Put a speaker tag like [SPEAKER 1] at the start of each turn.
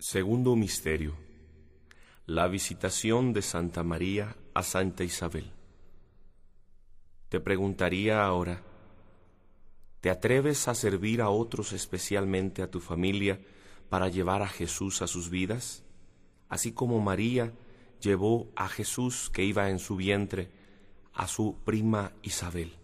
[SPEAKER 1] Segundo misterio: la visitación de Santa María a Santa Isabel. Te preguntaría ahora, ¿te atreves a servir a otros, especialmente a tu familia, para llevar a Jesús a sus vidas? Así como María llevó a Jesús, que iba en su vientre, a su prima Isabel.